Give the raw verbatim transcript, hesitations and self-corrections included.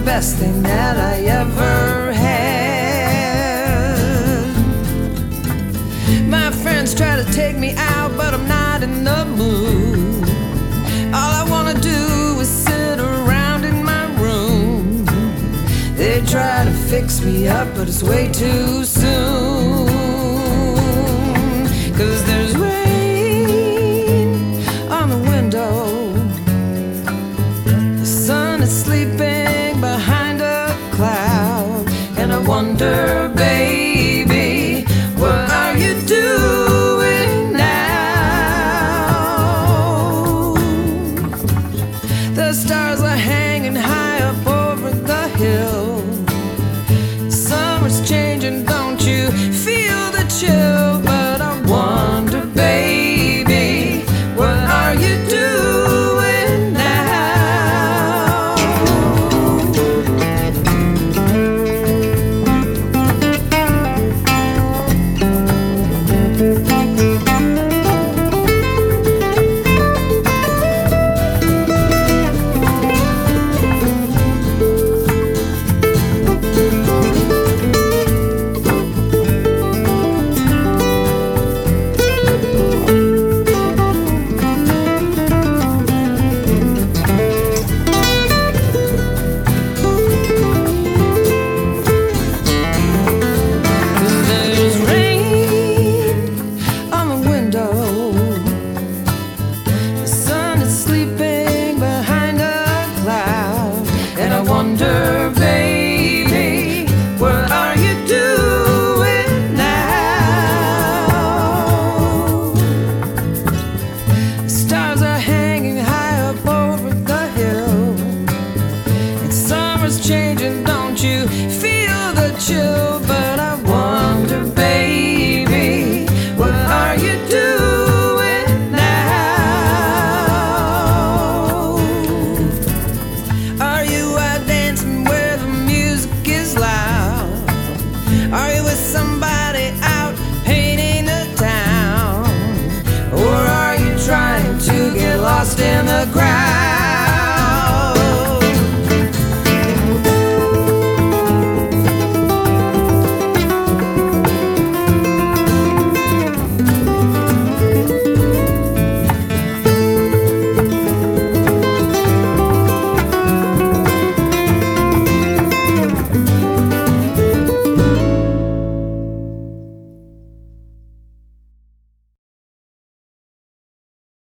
best thing that I ever had. My friends try to take me out, but I'm not in the mood. All I wanna do is sit around in my room. They try to fix me up, but it's way too soon. 'Cause there's rain on the window, the sun is sleeping behind a cloud, and I wonder, baby, what are you doing now? The stars are hanging high up over the hill. Summer's changing, don't you feel the chill? But I wonder, baby, what are you doing now? Changing, don't you feel the chill? But I wonder, baby, what are you doing now? Are you out dancing where the music is loud? Are you with somebody out painting the town? Or are you trying to get lost in the crowd?